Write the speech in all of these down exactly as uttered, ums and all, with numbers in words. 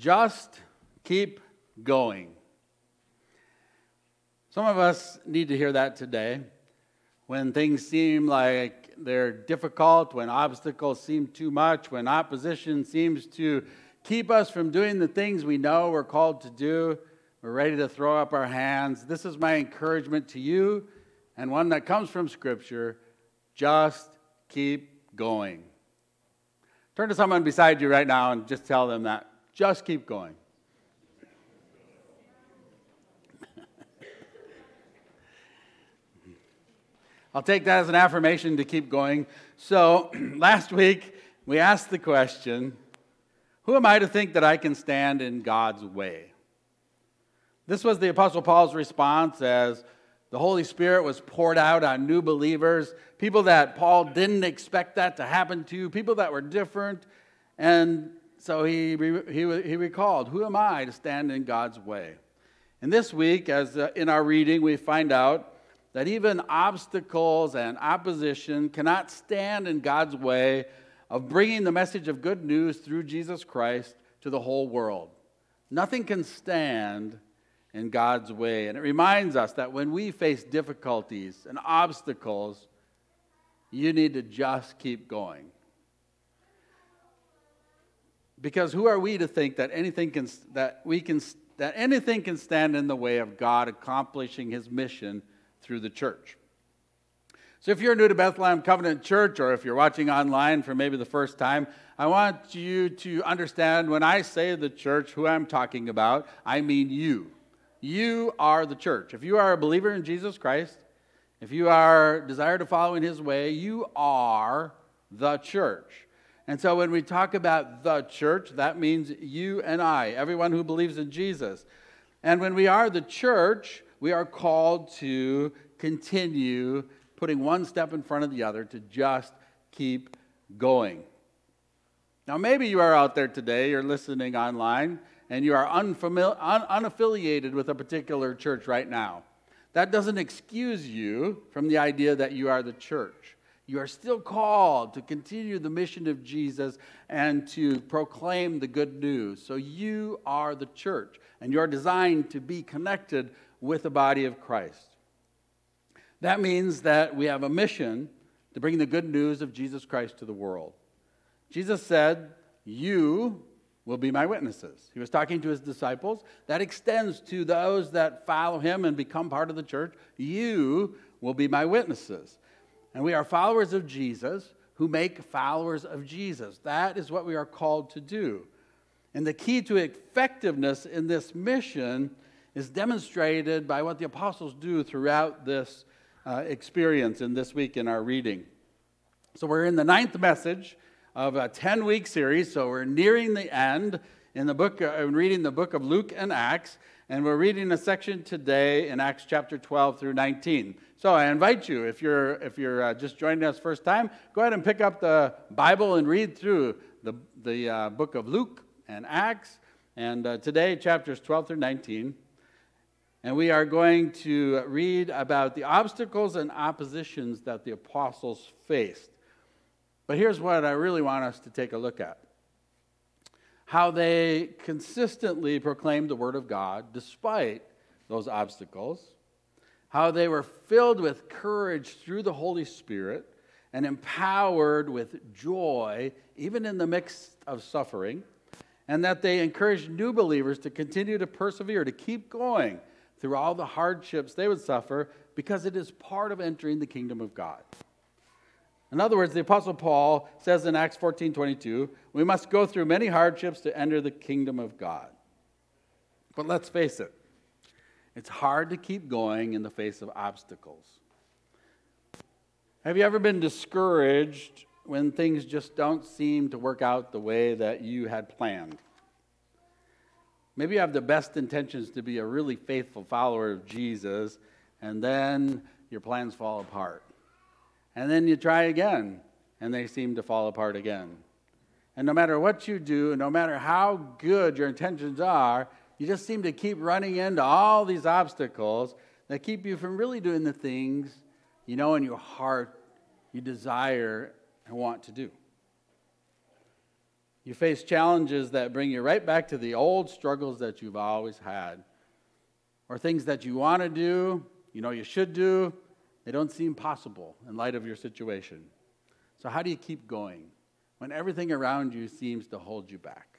Just keep going. Some of us need to hear that today. When things seem like they're difficult, when obstacles seem too much, when opposition seems to keep us from doing the things we know we're called to do, we're ready to throw up our hands. This is my encouragement to you, and one that comes from Scripture. Just keep going. Turn to someone beside you right now and just tell them that. Just keep going. I'll take that as an affirmation to keep going. So, last week, we asked the question, who am I to think that I can stand in God's way? This was the Apostle Paul's response as the Holy Spirit was poured out on new believers, people that Paul didn't expect that to happen to, people that were different. And so he, he, he recalled, who am I to stand in God's way? And this week, as uh, in our reading, we find out that even obstacles and opposition cannot stand in God's way of bringing the message of good news through Jesus Christ to the whole world. Nothing can stand in God's way. And it reminds us that when we face difficulties and obstacles, you need to just keep going. Because who are we to think that anything can that we can that anything can stand in the way of God accomplishing his mission through the church? So if you're new to Bethlehem Covenant Church, or if you're watching online for maybe the first time, I want you to understand when I say the church, who I'm talking about, I mean you. You are the church. If you are a believer in Jesus Christ, if you are desire to follow in his way, you are the church. And so when we talk about the church, that means you and I, everyone who believes in Jesus. And when we are the church, we are called to continue putting one step in front of the other to just keep going. Now, maybe you are out there today, you're listening online, and you are unfamiliar, un- unaffiliated with a particular church right now. That doesn't excuse you from the idea that you are the church. You are still called to continue the mission of Jesus and to proclaim the good news. So you are the church, and you're designed to be connected with the body of Christ. That means that we have a mission to bring the good news of Jesus Christ to the world. Jesus said, you will be my witnesses. He was talking to his disciples. That extends to those that follow him and become part of the church. You will be my witnesses. And we are followers of Jesus who make followers of Jesus. That is what we are called to do. And the key to effectiveness in this mission is demonstrated by what the apostles do throughout this uh, experience in this week in our reading. So we're in the ninth message of a ten-week series, so we're nearing the end in the book, uh, reading the book of Luke and Acts, and we're reading a section today in Acts chapter twelve through nineteen. So I invite you, if you're if you're uh, just joining us first time, go ahead and pick up the Bible and read through the, the uh, book of Luke and Acts, and uh, today chapters twelve through nineteen. And we are going to read about the obstacles and oppositions that the apostles faced. But here's what I really want us to take a look at. How they consistently proclaimed the word of God despite those obstacles. How they were filled with courage through the Holy Spirit and empowered with joy even in the midst of suffering. And that they encouraged new believers to continue to persevere, to keep going through all the hardships they would suffer, because it is part of entering the kingdom of God. In other words, the Apostle Paul says in Acts fourteen twenty-two, we must go through many hardships to enter the kingdom of God. But let's face it, it's hard to keep going in the face of obstacles. Have you ever been discouraged when things just don't seem to work out the way that you had planned? Maybe you have the best intentions to be a really faithful follower of Jesus, and then your plans fall apart. And then you try again, and they seem to fall apart again. And no matter what you do, no matter how good your intentions are, you just seem to keep running into all these obstacles that keep you from really doing the things you know in your heart you desire and want to do. You face challenges that bring you right back to the old struggles that you've always had, or things that you want to do, you know you should do, they don't seem possible in light of your situation. So how do you keep going when everything around you seems to hold you back?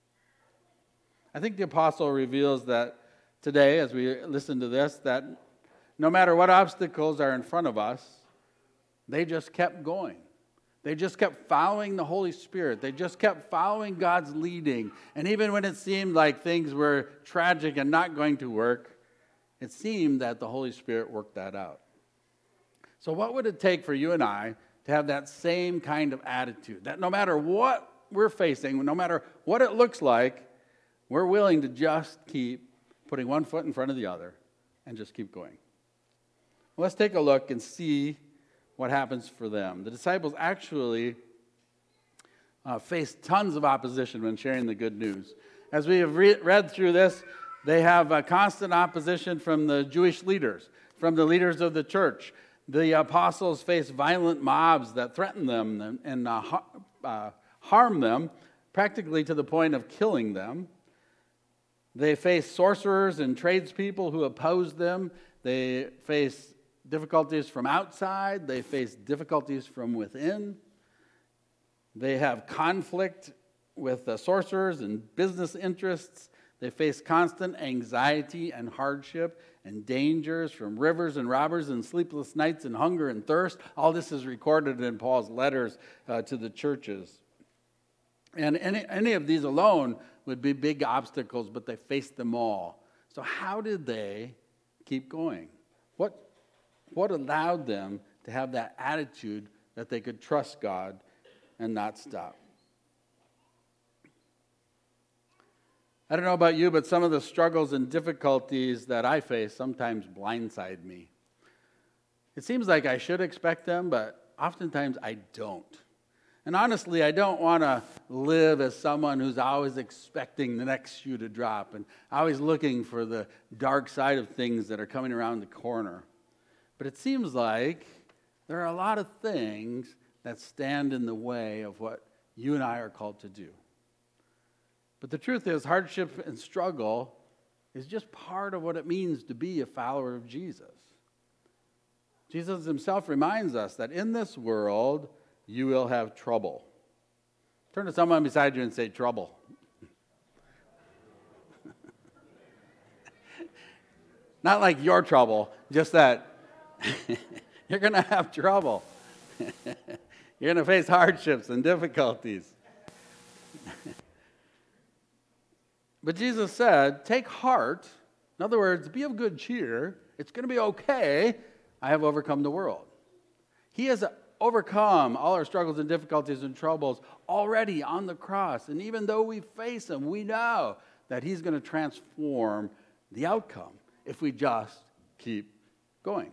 I think the apostle reveals that today, as we listen to this, that no matter what obstacles are in front of us, they just kept going. They just kept following the Holy Spirit. They just kept following God's leading. And even when it seemed like things were tragic and not going to work, it seemed that the Holy Spirit worked that out. So what would it take for you and I to have that same kind of attitude? That no matter what we're facing, no matter what it looks like, we're willing to just keep putting one foot in front of the other and just keep going. Well, let's take a look and see what happens for them. The disciples actually uh, faced tons of opposition when sharing the good news. As we have re- read through this, they have a constant opposition from the Jewish leaders, from the leaders of the church. The apostles face violent mobs that threaten them and, and uh, ha- uh, harm them, practically to the point of killing them. They face sorcerers and tradespeople who oppose them. They face difficulties from outside. They face difficulties from within. They have conflict with the sorcerers and business interests. They face constant anxiety and hardship and dangers from rivers and robbers and sleepless nights and hunger and thirst. All this is recorded in Paul's letters uh, to the churches. And any, any of these alone would be big obstacles, but they faced them all. So how did they keep going? What, what allowed them to have that attitude that they could trust God and not stop? I don't know about you, but some of the struggles and difficulties that I face sometimes blindside me. It seems like I should expect them, but oftentimes I don't. And honestly, I don't want to live as someone who's always expecting the next shoe to drop and always looking for the dark side of things that are coming around the corner. But it seems like there are a lot of things that stand in the way of what you and I are called to do. But the truth is, hardship and struggle is just part of what it means to be a follower of Jesus. Jesus himself reminds us that in this world, you will have trouble. Turn to someone beside you and say, trouble. Not like your trouble, just that you're going to have trouble. You're going to face hardships and difficulties. But Jesus said, take heart. In other words, be of good cheer. It's going to be okay. I have overcome the world. He has overcome all our struggles and difficulties and troubles already on the cross. And even though we face them, we know that he's going to transform the outcome if we just keep going.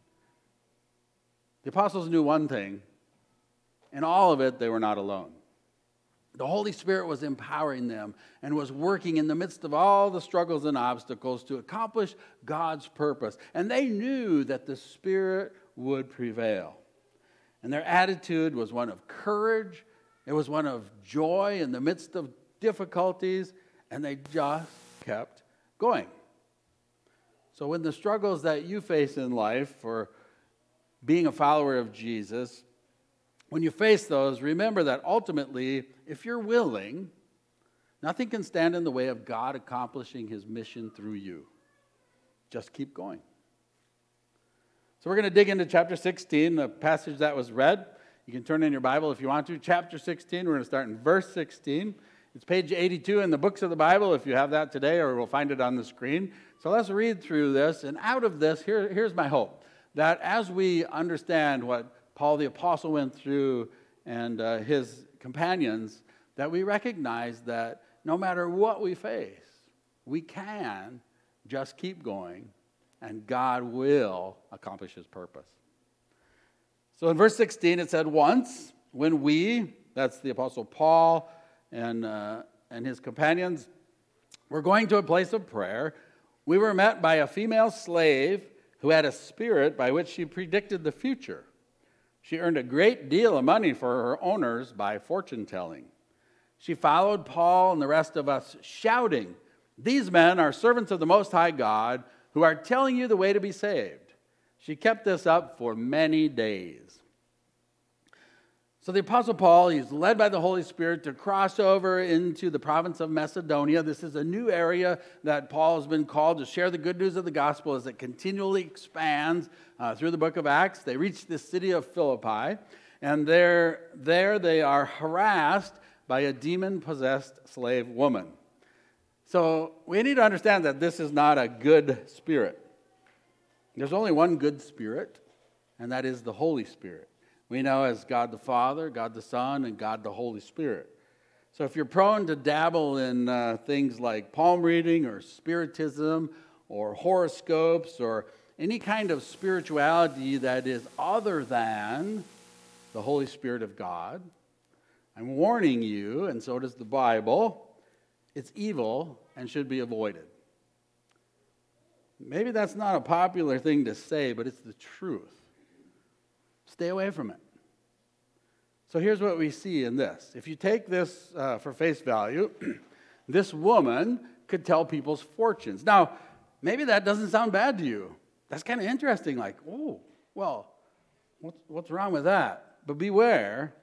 The apostles knew one thing. In all of it, they were not alone. The Holy Spirit was empowering them and was working in the midst of all the struggles and obstacles to accomplish God's purpose. And they knew that the Spirit would prevail. And their attitude was one of courage. It was one of joy in the midst of difficulties. And they just kept going. So when the struggles that you face in life for being a follower of Jesus, when you face those, remember that ultimately, if you're willing, nothing can stand in the way of God accomplishing his mission through you. Just keep going. So we're going to dig into chapter sixteen, the passage that was read. You can turn in your Bible if you want to. Chapter sixteen, we're going to start in verse sixteen. It's page eighty-two in the books of the Bible if you have that today, or we'll find it on the screen. So let's read through this. And out of this, here, here's my hope, that as we understand what Paul the Apostle went through and uh, his companions, that we recognize that no matter what we face, we can just keep going and God will accomplish his purpose. So in verse sixteen it said, once when we, that's the Apostle Paul and, uh, and his companions, were going to a place of prayer, we were met by a female slave who had a spirit by which she predicted the future. She earned a great deal of money for her owners by fortune telling. She followed Paul and the rest of us, shouting, "These men are servants of the Most High God who are telling you the way to be saved." She kept this up for many days. So the Apostle Paul, he's led by the Holy Spirit to cross over into the province of Macedonia. This is a new area that Paul has been called to share the good news of the gospel as it continually expands uh, through the book of Acts. They reach the city of Philippi, and there, there they are harassed by a demon-possessed slave woman. So we need to understand that this is not a good spirit. There's only one good spirit, and that is the Holy Spirit. We know as God the Father, God the Son, and God the Holy Spirit. So if you're prone to dabble in uh, things like palm reading or spiritism or horoscopes or any kind of spirituality that is other than the Holy Spirit of God, I'm warning you, and so does the Bible, it's evil and should be avoided. Maybe that's not a popular thing to say, but it's the truth. Stay away from it. So here's what we see in this. If you take this uh, for face value, this woman could tell people's fortunes. Now, maybe that doesn't sound bad to you. That's kind of interesting. Like, oh, well, what's, what's wrong with that? But beware.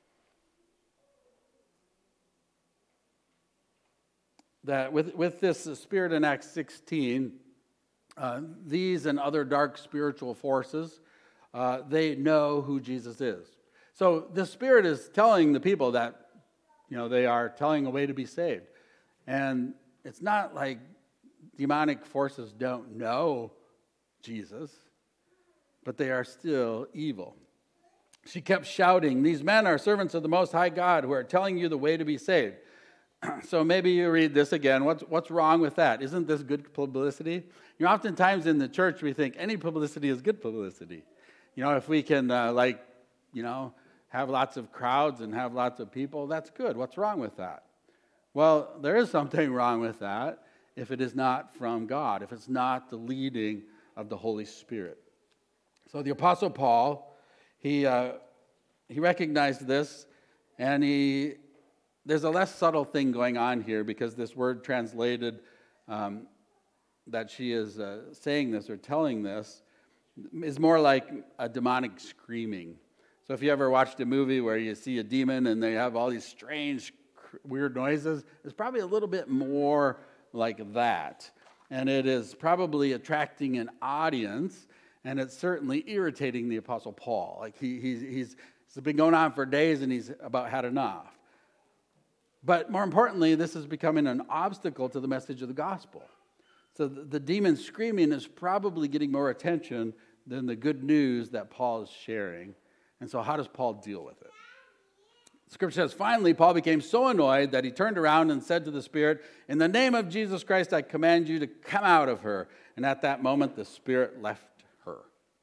That with, with this spirit in Acts sixteen, uh, these and other dark spiritual forces, uh, they know who Jesus is. So the Spirit is telling the people that, you know, they are telling a way to be saved. And it's not like demonic forces don't know Jesus, but they are still evil. She kept shouting, "These men are servants of the Most High God who are telling you the way to be saved." So maybe you read this again. What's, what's wrong with that? Isn't this good publicity? You know, oftentimes in the church we think any publicity is good publicity. You know, if we can, uh, like, you know, have lots of crowds and have lots of people, that's good. What's wrong with that? Well, there is something wrong with that if it is not from God, if it's not the leading of the Holy Spirit. So the Apostle Paul, he uh, he recognized this, and he there's a less subtle thing going on here because this word translated um, that she is uh, saying this or telling this is more like a demonic screaming. So if you ever watched a movie where you see a demon and they have all these strange, weird noises, it's probably a little bit more like that. And it is probably attracting an audience, and it's certainly irritating the Apostle Paul. Like he, he's, he's, it's been going on for days, and he's about had enough. But more importantly, this is becoming an obstacle to the message of the gospel. So the, the demon screaming is probably getting more attention than the good news that Paul is sharing. And so how does Paul deal with it? Scripture says, finally, Paul became so annoyed that he turned around and said to the spirit, "In the name of Jesus Christ, I command you to come out of her." And at that moment, the spirit left her.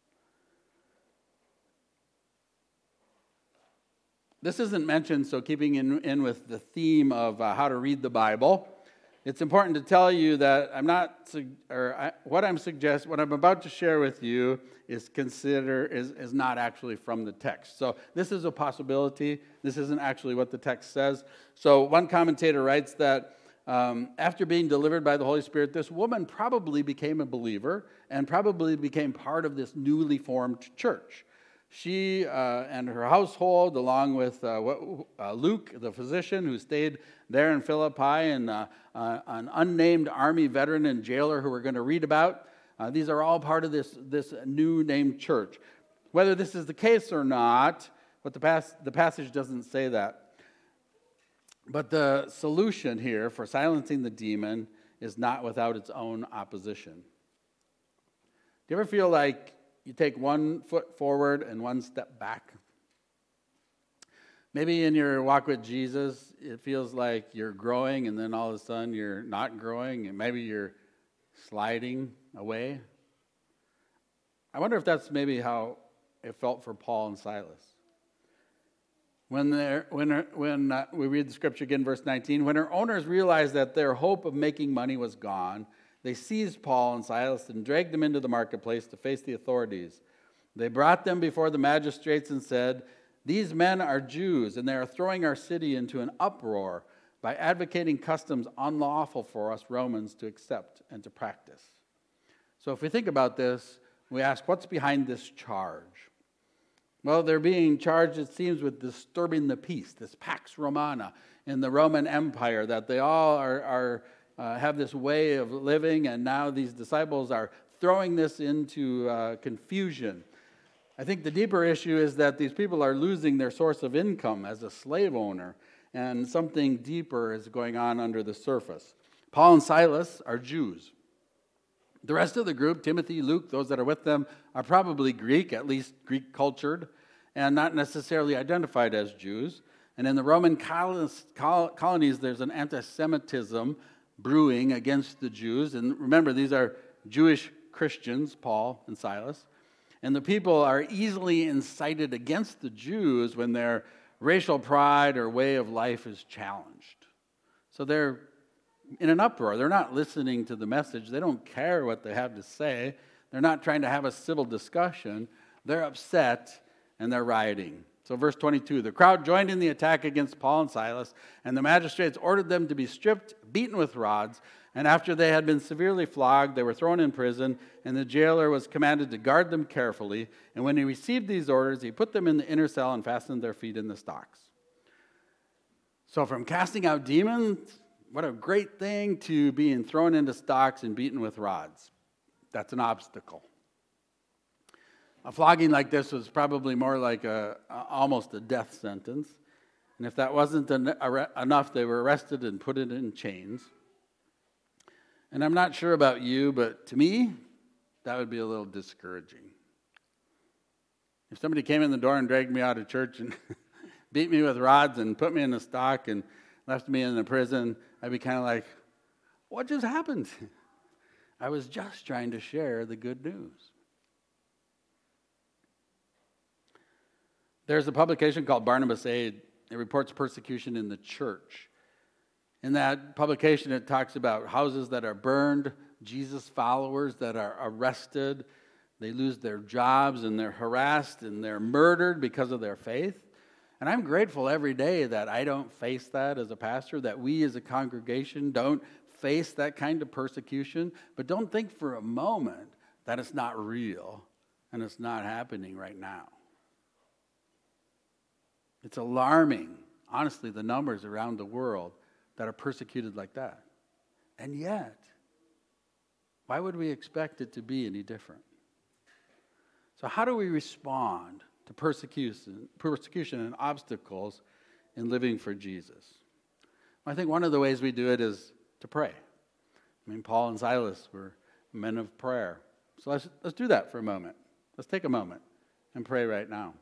This isn't mentioned, so keeping in, in with the theme of uh, how to read the Bible, it's important to tell you that I'm not, or I, what I'm suggest, what I'm about to share with you is consider is, is not actually from the text. So this is a possibility. This isn't actually what the text says. So one commentator writes that um, after being delivered by the Holy Spirit, this woman probably became a believer and probably became part of this newly formed church. She uh, and her household, along with uh, uh, Luke, the physician who stayed there in Philippi, and uh, uh, an unnamed army veteran and jailer who we're going to read about, uh, these are all part of this, this new named church. Whether this is the case or not, but the, pas- the passage doesn't say that. But the solution here for silencing the demon is not without its own opposition. Do you ever feel like you take one foot forward and one step back? Maybe in your walk with Jesus, it feels like you're growing and then all of a sudden you're not growing and maybe you're sliding away. I wonder if that's maybe how it felt for Paul and Silas. When, when, when uh, we read the scripture again, verse nineteen, when her owners realized that their hope of making money was gone, they seized Paul and Silas and dragged them into the marketplace to face the authorities. They brought them before the magistrates and said, "These men are Jews, and they are throwing our city into an uproar by advocating customs unlawful for us Romans to accept and to practice. So if we think about this, we ask, what's behind this charge? Well, they're being charged, it seems, with disturbing the peace, this Pax Romana in the Roman Empire, that they all are, are uh, have this way of living, and now these disciples are throwing this into uh, confusion. I think the deeper issue is that these people are losing their source of income as a slave owner, and something deeper is going on under the surface. Paul and Silas are Jews. The rest of the group, Timothy, Luke, those that are with them, are probably Greek, at least Greek cultured, and not necessarily identified as Jews. And in the Roman colonies, there's an anti-Semitism brewing against the Jews. And remember, these are Jewish Christians, Paul and Silas. And the people are easily incited against the Jews when their racial pride or way of life is challenged. So they're in an uproar. They're not listening to the message. They don't care what they have to say. They're not trying to have a civil discussion. They're upset and they're rioting. So verse twenty-two, the crowd joined in the attack against Paul and Silas, and the magistrates ordered them to be stripped, beaten with rods, and after they had been severely flogged, they were thrown in prison, and the jailer was commanded to guard them carefully. And when he received these orders, he put them in the inner cell and fastened their feet in the stocks. So from casting out demons, what a great thing, to being thrown into stocks and beaten with rods. That's an obstacle. A flogging like this was probably more like a, a almost a death sentence. And if that wasn't en- enough, they were arrested and put in chains. And I'm not sure about you, but to me, that would be a little discouraging. If somebody came in the door and dragged me out of church and beat me with rods and put me in a stock and left me in a prison, I'd be kind of like, what just happened? I was just trying to share the good news. There's a publication called Barnabas Aid. It reports persecution in the church. In that publication, it talks about houses that are burned, Jesus followers that are arrested, they lose their jobs, and they're harassed, and they're murdered because of their faith. And I'm grateful every day that I don't face that as a pastor, that we as a congregation don't face that kind of persecution. But don't think for a moment that it's not real and it's not happening right now. It's alarming, honestly, the numbers around the world that are persecuted like that. And yet, why would we expect it to be any different? So how do we respond to persecution, persecution and obstacles in living for Jesus? I think one of the ways we do it is to pray. I mean, Paul and Silas were men of prayer. So let's, let's do that for a moment. Let's take a moment and pray right now.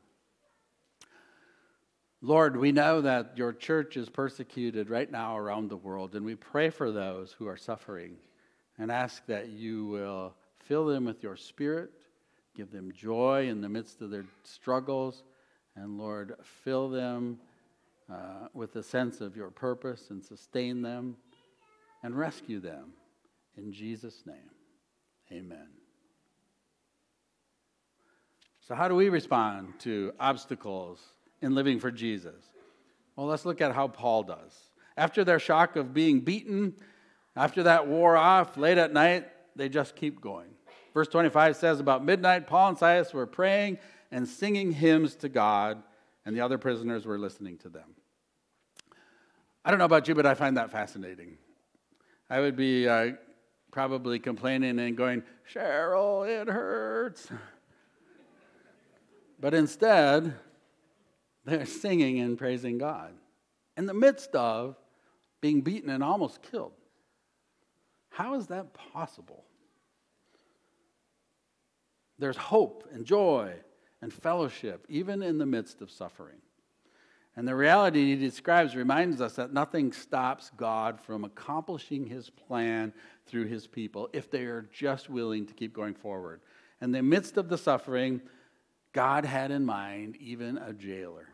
Lord, we know that your church is persecuted right now around the world, and we pray for those who are suffering and ask that you will fill them with your Spirit, give them joy in the midst of their struggles, and Lord, fill them uh, with a sense of your purpose and sustain them and rescue them. In Jesus' name, amen. So how do we respond to obstacles in living for Jesus? Well, let's look at how Paul does. After their shock of being beaten, after that wore off, late at night, they just keep going. Verse twenty-five says, about midnight, Paul and Silas were praying and singing hymns to God, and the other prisoners were listening to them. I don't know about you, but I find that fascinating. I would be uh, probably complaining and going, Cheryl, it hurts. But instead, they're singing and praising God in the midst of being beaten and almost killed. How is that possible? There's hope and joy and fellowship, even in the midst of suffering. And the reality he describes reminds us that nothing stops God from accomplishing his plan through his people if they are just willing to keep going forward. In the midst of the suffering, God had in mind even a jailer.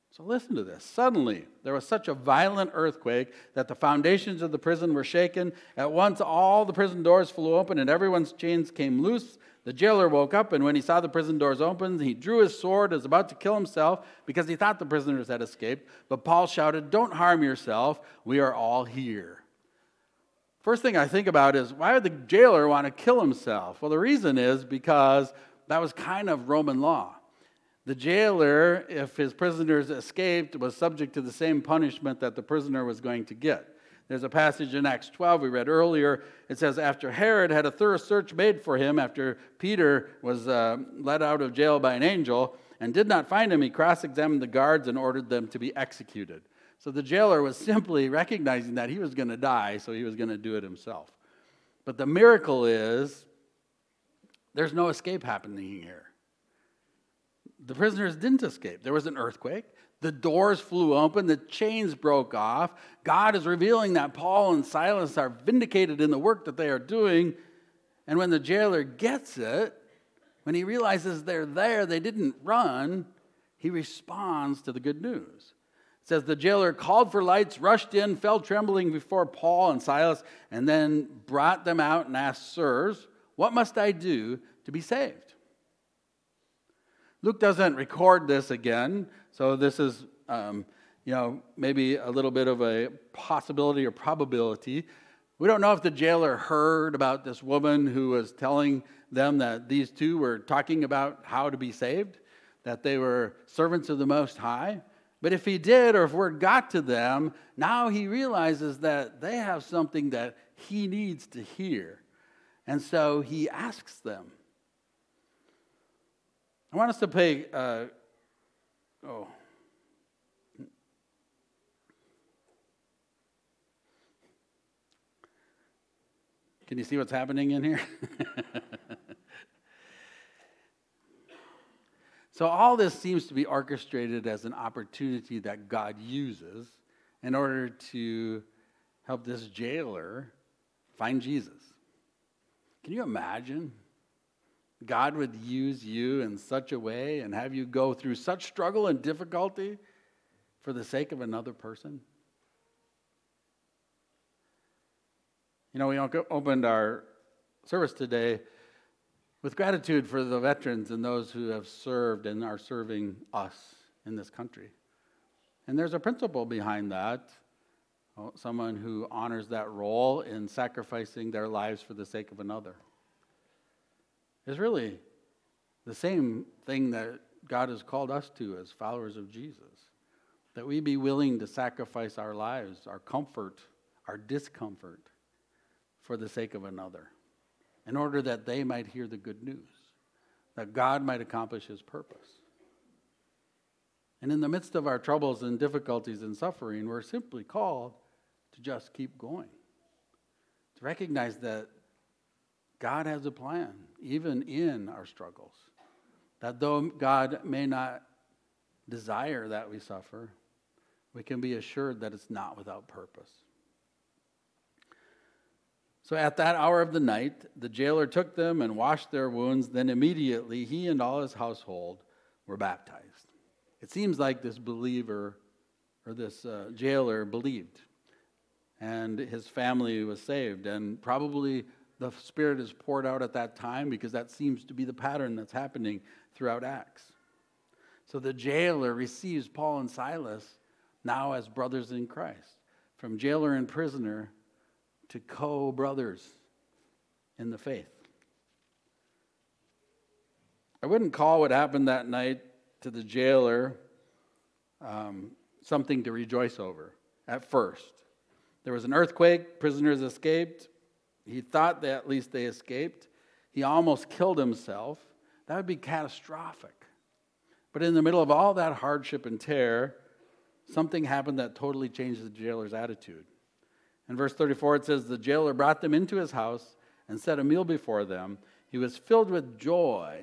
So listen to this. Suddenly, there was such a violent earthquake that the foundations of the prison were shaken. At once, all the prison doors flew open and everyone's chains came loose. The jailer woke up, and when he saw the prison doors open, he drew his sword, was about to kill himself because he thought the prisoners had escaped. But Paul shouted, "Don't harm yourself. We are all here." First thing I think about is, why would the jailer want to kill himself? Well, the reason is because that was kind of Roman law. The jailer, if his prisoners escaped, was subject to the same punishment that the prisoner was going to get. There's a passage in Acts twelve we read earlier. It says, after Herod had a thorough search made for him, after Peter was uh, let out of jail by an angel and did not find him, he cross-examined the guards and ordered them to be executed. So the jailer was simply recognizing that he was going to die, so he was going to do it himself. But the miracle is, there's no escape happening here. The prisoners didn't escape. There was an earthquake. The doors flew open. The chains broke off. God is revealing that Paul and Silas are vindicated in the work that they are doing. And when the jailer gets it, when he realizes they're there, they didn't run, he responds to the good news. It says the jailer called for lights, rushed in, fell trembling before Paul and Silas, and then brought them out and asked, "Sirs, what must I do to be saved?" Luke doesn't record this again, so this is, um, you know, maybe a little bit of a possibility or probability. We don't know if the jailer heard about this woman who was telling them that these two were talking about how to be saved, that they were servants of the Most High. But if he did, or if word got to them, now he realizes that they have something that he needs to hear. And so he asks them. I want us to pay, uh, oh. Can you see what's happening in here? So all this seems to be orchestrated as an opportunity that God uses in order to help this jailer find Jesus. Can you imagine? God would use you in such a way and have you go through such struggle and difficulty for the sake of another person. You know, we opened our service today with gratitude for the veterans and those who have served and are serving us in this country. And there's a principle behind that. Someone who honors that role in sacrificing their lives for the sake of another. It's really the same thing that God has called us to as followers of Jesus. That we be willing to sacrifice our lives, our comfort, our discomfort for the sake of another, in order that they might hear the good news, that God might accomplish his purpose. And in the midst of our troubles and difficulties and suffering, we're simply called to just keep going, to recognize that God has a plan, even in our struggles. That though God may not desire that we suffer, we can be assured that it's not without purpose. So at that hour of the night, the jailer took them and washed their wounds. Then immediately he and all his household were baptized. It seems like this believer, or this uh, jailer, believed. And his family was saved. And probably the Spirit is poured out at that time, because that seems to be the pattern that's happening throughout Acts. So the jailer receives Paul and Silas now as brothers in Christ. From jailer and prisoner to co-brothers in the faith. I wouldn't call what happened that night to the jailer um, something to rejoice over at first. There was an earthquake, prisoners escaped. He thought that at least they escaped. He almost killed himself. That would be catastrophic. But in the middle of all that hardship and terror, something happened that totally changed the jailer's attitude. In verse thirty-four, it says, the jailer brought them into his house and set a meal before them. He was filled with joy.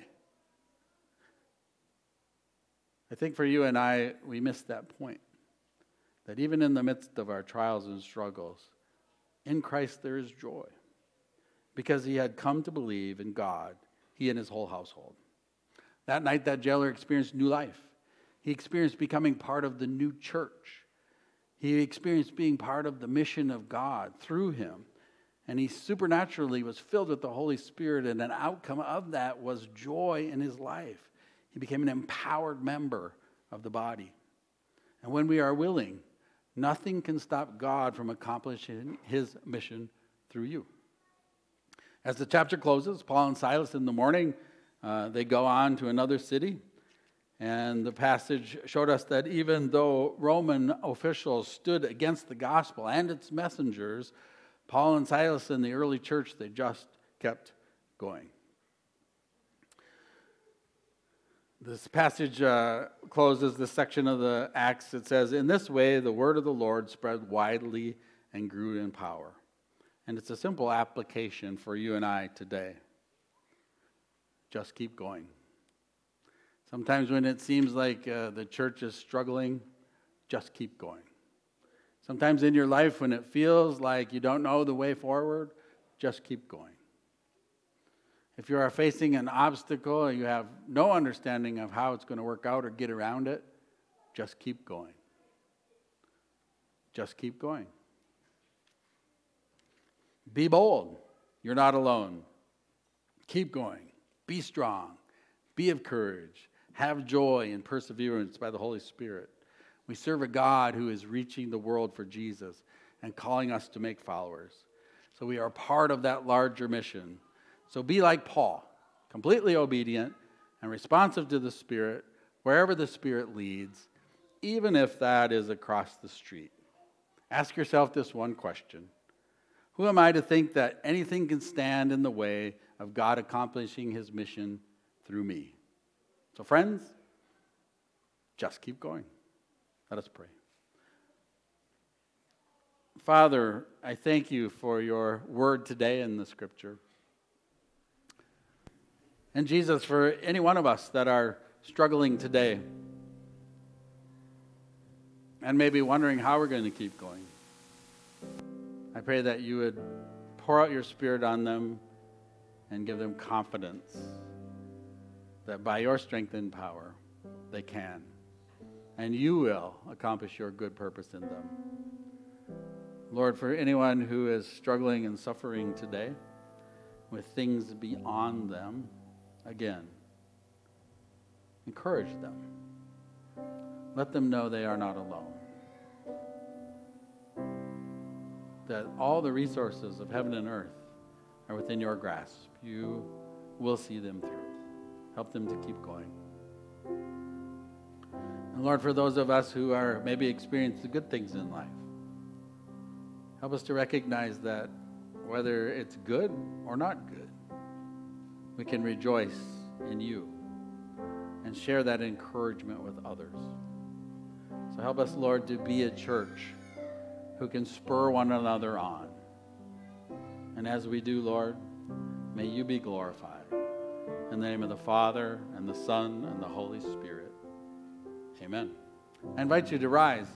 I think for you and I, we missed that point. That even in the midst of our trials and struggles, in Christ there is joy. Because he had come to believe in God, he and his whole household. That night, that jailer experienced new life. He experienced becoming part of the new church. He experienced being part of the mission of God through him. And he supernaturally was filled with the Holy Spirit, and an outcome of that was joy in his life. He became an empowered member of the body. And when we are willing, nothing can stop God from accomplishing his mission through you. As the chapter closes, Paul and Silas in the morning, uh, they go on to another city. And the passage showed us that even though Roman officials stood against the gospel and its messengers, Paul and Silas in the early church, they just kept going. This passage uh, closes this section of the Acts. It says, "In this way, the word of the Lord spread widely and grew in power." And it's a simple application for you and I today. Just keep going. Sometimes when it seems like uh, the church is struggling, just keep going. Sometimes in your life when it feels like you don't know the way forward, just keep going. If you are facing an obstacle or you have no understanding of how it's going to work out or get around it, just keep going. Just keep going. Be bold. You're not alone. Keep going. Be strong. Be of courage. Have joy and perseverance by the Holy Spirit. We serve a God who is reaching the world for Jesus and calling us to make followers. So we are part of that larger mission. So be like Paul, completely obedient and responsive to the Spirit wherever the Spirit leads, even if that is across the street. Ask yourself this one question. Who am I to think that anything can stand in the way of God accomplishing his mission through me? So friends, just keep going. Let us pray. Father, I thank you for your word today in the scripture. And Jesus, for any one of us that are struggling today and maybe wondering how we're going to keep going, I pray that you would pour out your Spirit on them and give them confidence that by your strength and power, they can. And you will accomplish your good purpose in them. Lord, for anyone who is struggling and suffering today with things beyond them, again, encourage them. Let them know they are not alone. That all the resources of heaven and earth are within your grasp. You will see them through. Help them to keep going. And Lord, for those of us who are maybe experiencing the good things in life, help us to recognize that whether it's good or not good, we can rejoice in you and share that encouragement with others. So help us, Lord, to be a church who can spur one another on. And as we do, Lord, may you be glorified. In the name of the Father, and the Son, and the Holy Spirit. Amen. I invite you to rise.